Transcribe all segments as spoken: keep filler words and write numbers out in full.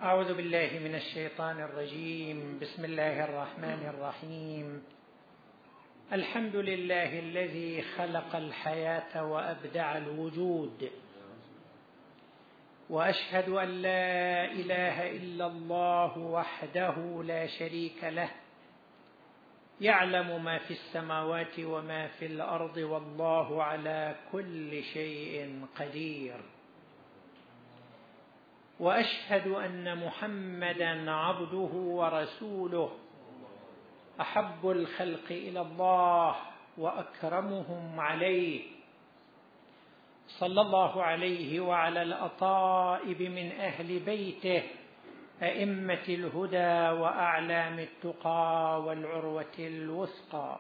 أعوذ بالله من الشيطان الرجيم. بسم الله الرحمن الرحيم. الحمد لله الذي خلق الحياة وأبدع الوجود، وأشهد أن لا إله إلا الله وحده لا شريك له، يعلم ما في السماوات وما في الأرض، والله على كل شيء قدير. وأشهد أن محمدًا عبده ورسوله، أحب الخلق إلى الله وأكرمهم عليه، صلى الله عليه وعلى الأطائب من أهل بيته أئمة الهدى وأعلام التقى والعروة الوثقى.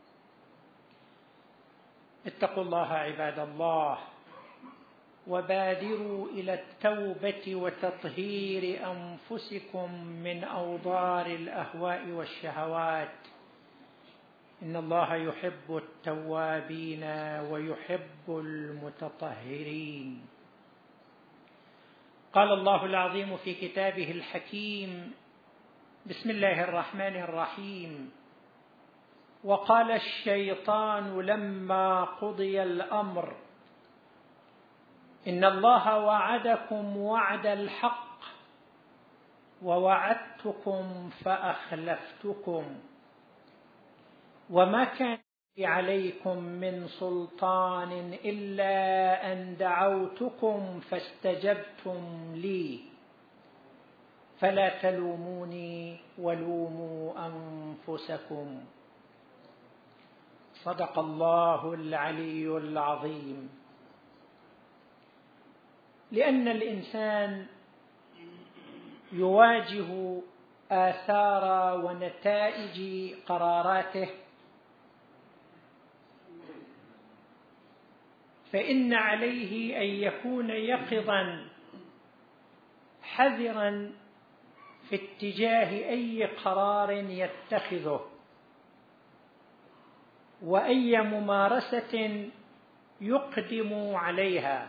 اتقوا الله عباد الله، وبادروا إلى التوبة وتطهير أنفسكم من أوضار الأهواء والشهوات، إن الله يحب التوابين ويحب المتطهرين. قال الله العظيم في كتابه الحكيم: بسم الله الرحمن الرحيم: وقال الشيطان لما قضي الأمر إن الله وعدكم وعد الحق ووعدتكم فأخلفتكم وما كان عليكم من سلطان إلا أن دعوتكم فاستجبتم لي، فلا تلوموني ولوموا أنفسكم. صدق الله العلي العظيم. لأن الإنسان يواجه آثار ونتائج قراراته، فإن عليه أن يكون يقظاً حذراً في اتجاه أي قرار يتخذه وأي ممارسة يقدم عليها.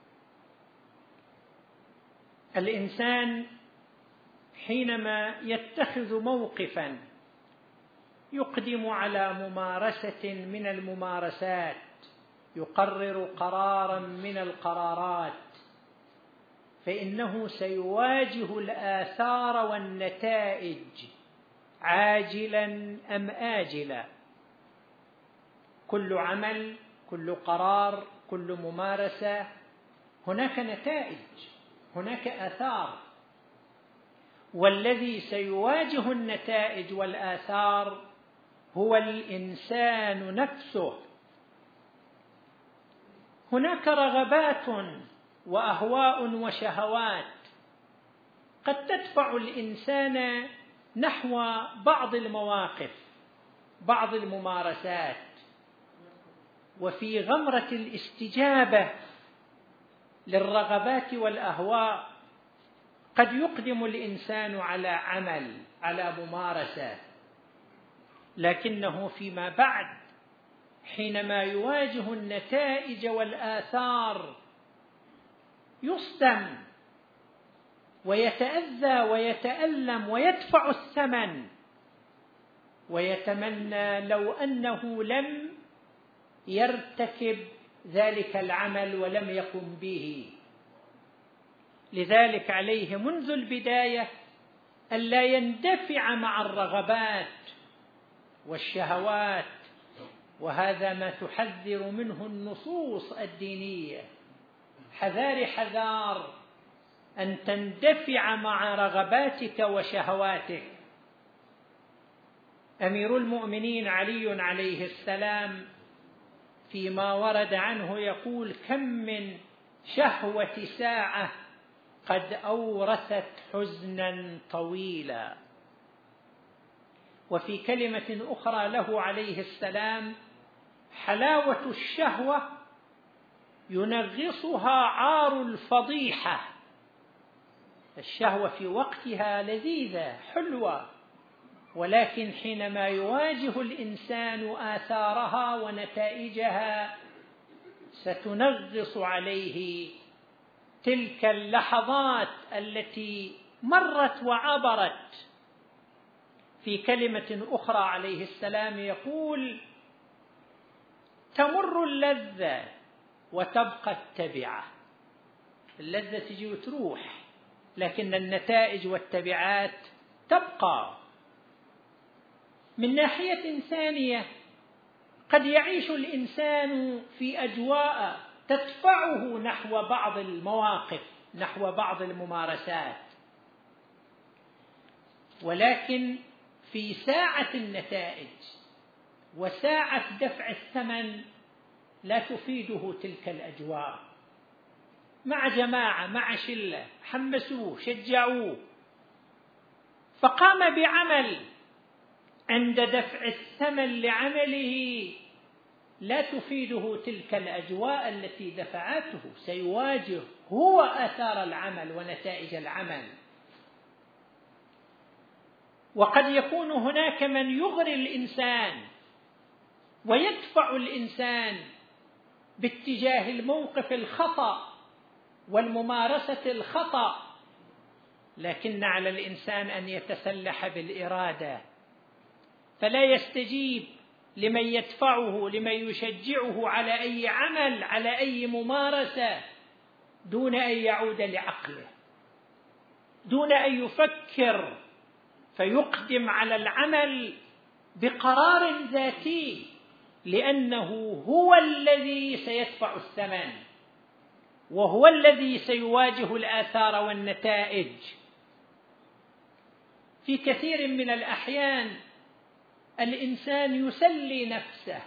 الإنسان حينما يتخذ موقفاً يقدم على ممارسة من الممارسات، يقرر قراراً من القرارات، فإنه سيواجه الآثار والنتائج عاجلاً أم آجلاً. كل عمل، كل قرار، كل ممارسة هناك نتائج، هناك آثار، والذي سيواجه النتائج والآثار هو الإنسان نفسه. هناك رغبات وأهواء وشهوات قد تدفع الإنسان نحو بعض المواقف، بعض الممارسات، وفي غمرة الاستجابة للرغبات والأهواء قد يقدم الإنسان على عمل، على ممارسة، لكنه فيما بعد حينما يواجه النتائج والآثار يصدم ويتأذى ويتألم ويدفع الثمن، ويتمنى لو أنه لم يرتكب ذلك العمل ولم يقم به. لذلك عليه منذ البداية ألا يندفع مع الرغبات والشهوات، وهذا ما تحذر منه النصوص الدينية. حذار حذار أن تندفع مع رغباتك وشهواتك. أمير المؤمنين علي عليه السلام فيما ورد عنه يقول: كم من شهوة ساعة قد أورثت حزنا طويلا. وفي كلمة أخرى له عليه السلام: حلاوة الشهوة ينغصها عار الفضيحة. الشهوة في وقتها لذيذة حلوة، ولكن حينما يواجه الإنسان آثارها ونتائجها ستنغص عليه تلك اللحظات التي مرت وعبرت. في كلمة أخرى عليه السلام يقول: تمر اللذة وتبقى التبعة. اللذة تجي وتروح، لكن النتائج والتبعات تبقى. من ناحية ثانية، قد يعيش الإنسان في أجواء تدفعه نحو بعض المواقف، نحو بعض الممارسات، ولكن في ساعة النتائج وساعة دفع الثمن لا تفيده تلك الأجواء. مع جماعة، مع شلة، حمسوه، شجعوه، فقام بعمل، عند دفع الثمن لعمله لا تفيده تلك الأجواء التي دفعته، سيواجه هو آثار العمل ونتائج العمل. وقد يكون هناك من يغري الإنسان ويدفع الإنسان باتجاه الموقف الخطأ والممارسة الخطأ، لكن على الإنسان أن يتسلح بالإرادة، فلا يستجيب لمن يدفعه، لمن يشجعه على أي عمل، على أي ممارسة، دون أن يعود لعقله، دون أن يفكر، فيقدم على العمل بقرار ذاتي، لأنه هو الذي سيدفع الثمن، وهو الذي سيواجه الآثار والنتائج. في كثير من الأحيان الإنسان يسلي نفسه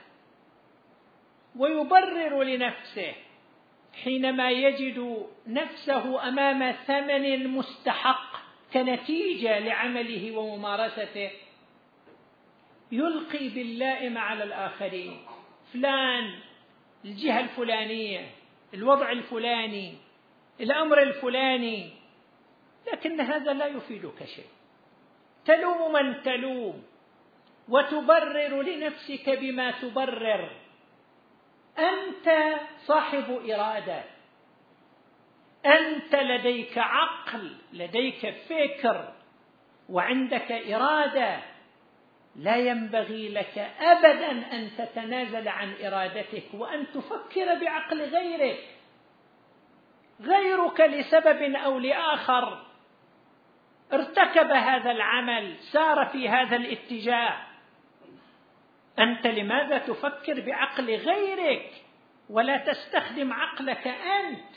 ويبرر لنفسه حينما يجد نفسه أمام ثمن مستحق كنتيجة لعمله وممارسته، يلقي باللائم على الآخرين: فلان، الجهة الفلانية، الوضع الفلاني، الأمر الفلاني، لكن هذا لا يفيدك شيء. تلوم من تلوم وتبرر لنفسك بما تبرر. أنت صاحب إرادة، أنت لديك عقل، لديك فكر، وعندك إرادة. لا ينبغي لك أبدا أن تتنازل عن إرادتك وأن تفكر بعقل غيرك. غيرك لسبب أو لآخر ارتكب هذا العمل، سار في هذا الاتجاه، أنت لماذا تفكر بعقل غيرك ولا تستخدم عقلك أنت؟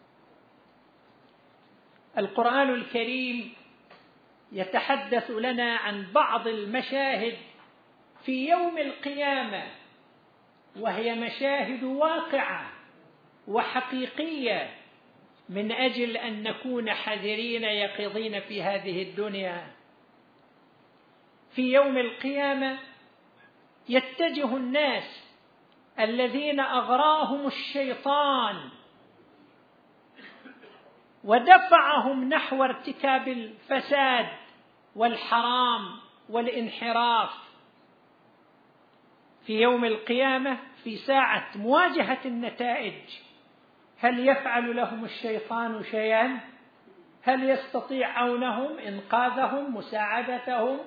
القرآن الكريم يتحدث لنا عن بعض المشاهد في يوم القيامة، وهي مشاهد واقعة وحقيقية، من أجل أن نكون حذرين يقظين في هذه الدنيا. في يوم القيامة يتجه الناس الذين أغراهم الشيطان ودفعهم نحو ارتكاب الفساد والحرام والانحراف. في يوم القيامة، في ساعة مواجهة النتائج، هل يفعل لهم الشيطان شيئا؟ هل يستطيع عونهم، إنقاذهم، مساعدتهم؟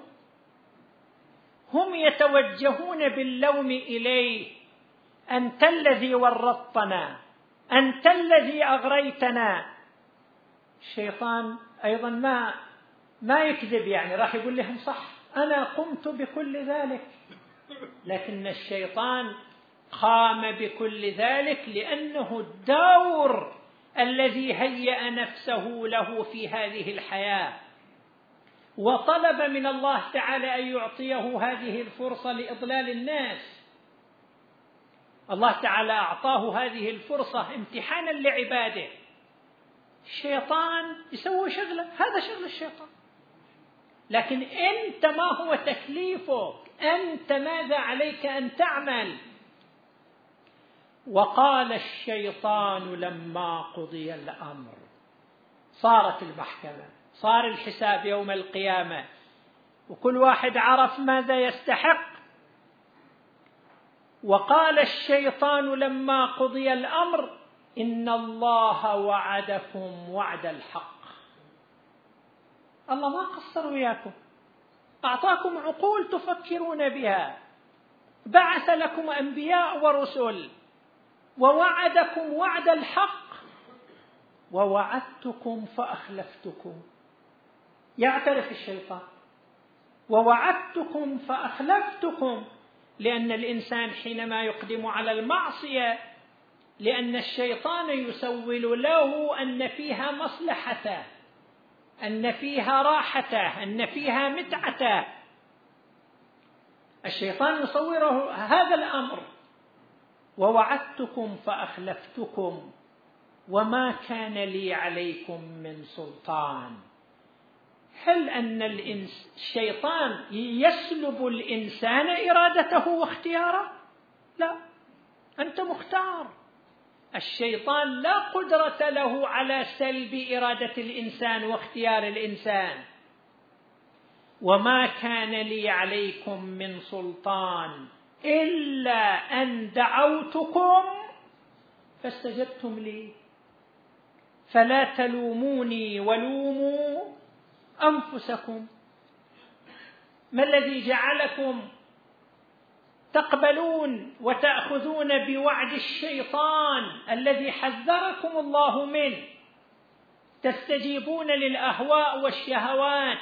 هم يتوجهون باللوم إليه: أنت الذي ورطتنا، أنت الذي أغريتنا. الشيطان أيضا ما ما يكذب، يعني راح يقول لهم صح، أنا قمت بكل ذلك، لكن الشيطان قام بكل ذلك لأنه الدور الذي هيأ نفسه له في هذه الحياة، وطلب من الله تعالى أن يعطيه هذه الفرصة لإضلال الناس. الله تعالى أعطاه هذه الفرصة امتحانا لعباده. الشيطان يسوي شغله، هذا شغل الشيطان، لكن أنت ما هو تكليفك؟ أنت ماذا عليك أن تعمل؟ وقال الشيطان لما قضي الأمر، صارت المحكمة، صار الحساب يوم القيامة، وكل واحد عرف ماذا يستحق. وقال الشيطان لما قضي الأمر: إن الله وعدكم وعد الحق الله ما قصر وياكم، أعطاكم عقول تفكرون بها، بعث لكم أنبياء ورسل، ووعدكم وعد الحق، ووعدتكم فأخلفتكم. يعترف الشيطان: ووعدتكم فأخلفتكم، لأن الإنسان حينما يقدم على المعصية، لأن الشيطان يسول له أن فيها مصلحته، أن فيها راحته، أن فيها متعته. الشيطان يصوره هذا الأمر: ووعدتكم فأخلفتكم وما كان لي عليكم من سلطان. هل أن الشيطان يسلب الإنسان إرادته واختياره؟ لا، أنت مختار. الشيطان لا قدرة له على سلب إرادة الإنسان واختيار الإنسان. وما كان لي عليكم من سلطان إلا أن دعوتكم فاستجبتم لي، فلا تلوموني ولوموا أنفسكم. ما الذي جعلكم تقبلون وتأخذون بوعد الشيطان الذي حذركم الله منه، تستجيبون للأهواء والشهوات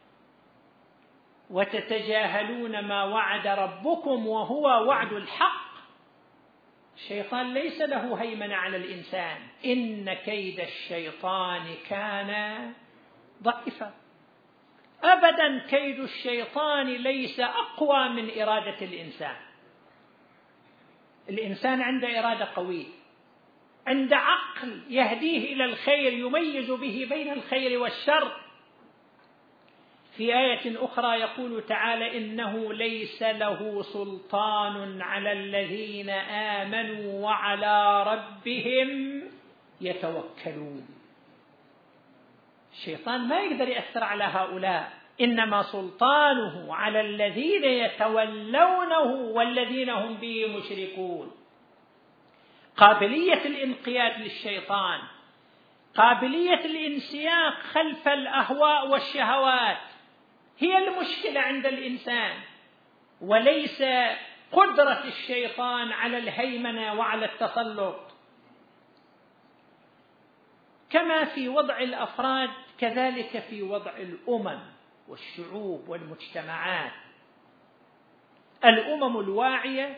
وتتجاهلون ما وعد ربكم وهو وعد الحق؟ الشيطان ليس له هيمنة على الإنسان. إن كيد الشيطان كان ضعيفا. أبدا كيد الشيطان ليس أقوى من إرادة الإنسان. الإنسان عنده إرادة قوية، عنده عقل يهديه إلى الخير، يميز به بين الخير والشر. في آية أخرى يقول تعالى: إنه ليس له سلطان على الذين آمنوا وعلى ربهم يتوكلون. الشيطان ما يقدر يأثر على هؤلاء، إنما سلطانه على الذين يتولونه والذين هم به مشركون. قابلية الانقياد للشيطان، قابلية الانسياق خلف الأهواء والشهوات هي المشكلة عند الإنسان، وليس قدرة الشيطان على الهيمنة وعلى التسلط. كما في وضع الأفراد كذلك في وضع الأمم والشعوب والمجتمعات. الأمم الواعية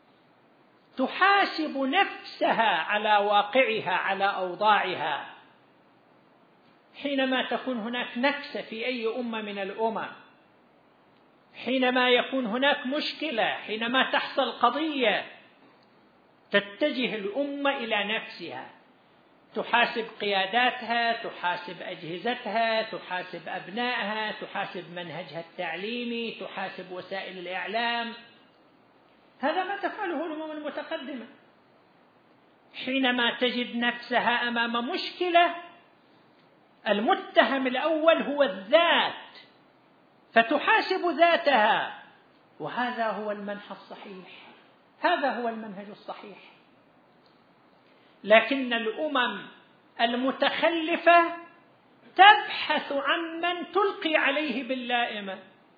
تحاسب نفسها على واقعها، على أوضاعها. حينما تكون هناك نكسة في أي أمة من الأمم، حينما يكون هناك مشكلة، حينما تحصل قضية، تتجه الأمة إلى نفسها، تحاسب قياداتها، تحاسب أجهزتها، تحاسب أبنائها، تحاسب منهجها التعليمي، تحاسب وسائل الإعلام. هذا ما تفعله الأمم المتقدمة. حينما تجد نفسها أمام مشكلة، المتهم الأول هو الذات، فتحاسب ذاتها، وهذا هو المنهج الصحيح، هذا هو المنهج الصحيح. لكن الأمم المتخلفة تبحث عن من تلقي عليه باللائمة.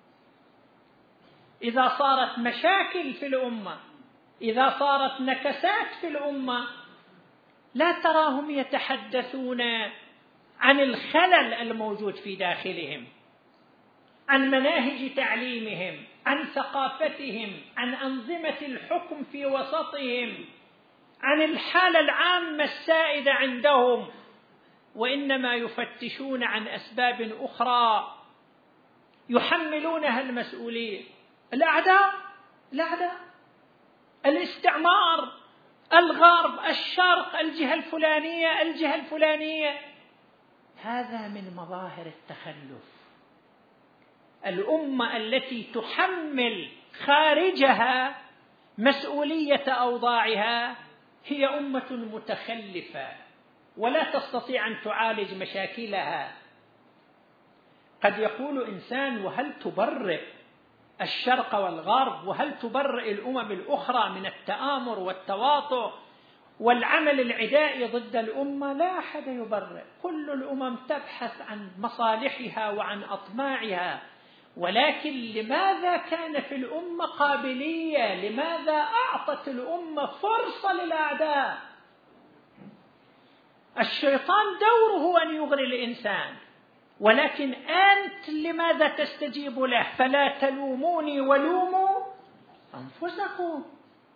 إذا صارت مشاكل في الأمة، إذا صارت نكسات في الأمة، لا تراهم يتحدثون عن الخلل الموجود في داخلهم، عن مناهج تعليمهم، عن ثقافتهم، عن أنظمة الحكم في وسطهم، عن الحالة العامة السائدة عندهم، وإنما يفتشون عن أسباب أخرى يحملونها المسؤولية. الأعداء، الأعداء، الاستعمار، الغرب، الشرق، الجهة الفلانية، الجهة الفلانية. هذا من مظاهر التخلف. الأمة التي تحمل خارجها مسؤولية أوضاعها هي أمة متخلفة، ولا تستطيع أن تعالج مشاكلها. قد يقول إنسان: وهل تبرئ الشرق والغرب، وهل تبرئ الأمم الأخرى من التآمر والتواطؤ والعمل العدائي ضد الأمة لا أحد يبرر. كل الأمم تبحث عن مصالحها وعن أطماعها، ولكن لماذا كان في الأمة قابلية؟ لماذا أعطت الأمة فرصة للأعداء؟ الشيطان دوره أن يغري الإنسان، ولكن أنت لماذا تستجيب له؟ فلا تلوموني ولوموا أنفسكم.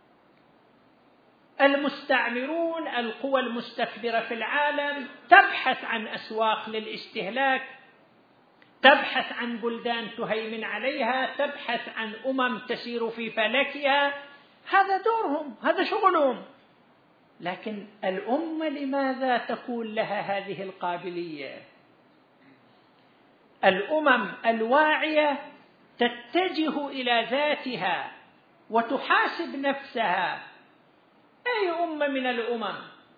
المستعمرون، القوى المستكبرة في العالم تبحث عن أسواق للاستهلاك، تبحث عن بلدان تهيمن عليها، تبحث عن أمم تسير في فلكها. هذا دورهم، هذا شغلهم. لكن الأمة لماذا تكون لها هذه القابلية؟ الأمم الواعية تتجه إلى ذاتها وتحاسب نفسها. أي أمة من الأمم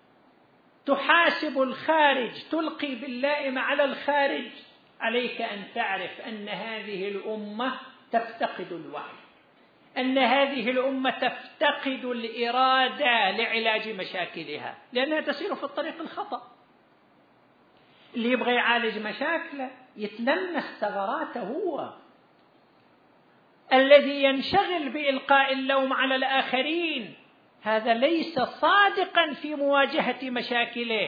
تحاسب الخارج، تلقي باللائم على الخارج؟ عليك أن تعرف أن هذه الأمة تفتقد الوعي، أن هذه الأمة تفتقد الإرادة لعلاج مشاكلها، لأنها تسير في الطريق الخطأ. اللي يبغى يعالج مشاكله يتلمس ثغراته هو، الذي ينشغل بإلقاء اللوم على الآخرين هذا ليس صادقا في مواجهة مشاكله.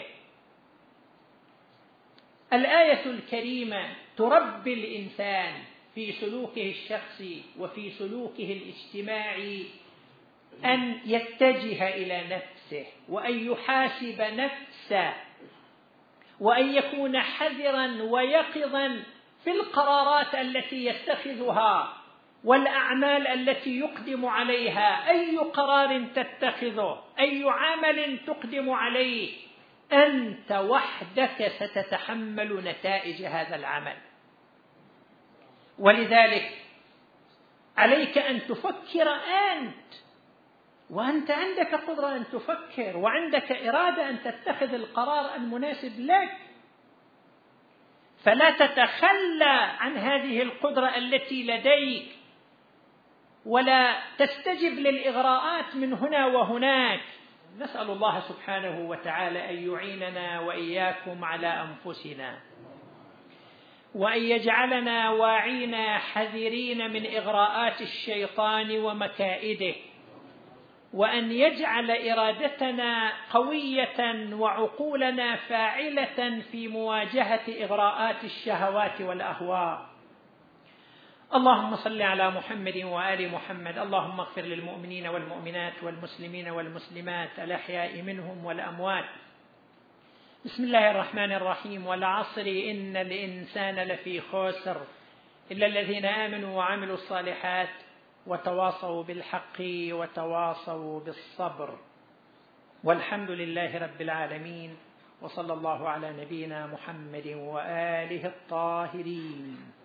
الآية الكريمة تربي الإنسان في سلوكه الشخصي وفي سلوكه الاجتماعي أن يتجه إلى نفسه وأن يحاسب نفسه وأن يكون حذرا ويقظا في القرارات التي يتخذها والأعمال التي يقدم عليها. أي قرار تتخذه، أي عمل تقدم عليه، أنت وحدك ستتحمل نتائج هذا العمل. ولذلك عليك أن تفكر أنت، وأنت عندك قدرة أن تفكر وعندك إرادة أن تتخذ القرار المناسب لك، فلا تتخلى عن هذه القدرة التي لديك ولا تستجب للإغراءات من هنا وهناك. نسأل الله سبحانه وتعالى أن يعيننا وإياكم على أنفسنا، وأن يجعلنا واعين حذرين من إغراءات الشيطان ومكائده، وأن يجعل إرادتنا قوية وعقولنا فاعلة في مواجهة إغراءات الشهوات والأهواء. اللهم صل على محمد وآل محمد. اللهم اغفر للمؤمنين والمؤمنات والمسلمين والمسلمات الأحياء منهم والأموات. بسم الله الرحمن الرحيم. والعصر إن الإنسان لفي خسر إلا الذين آمنوا وعملوا الصالحات وتواصوا بالحق وتواصوا بالصبر. والحمد لله رب العالمين، وصلى الله على نبينا محمد وآله الطاهرين.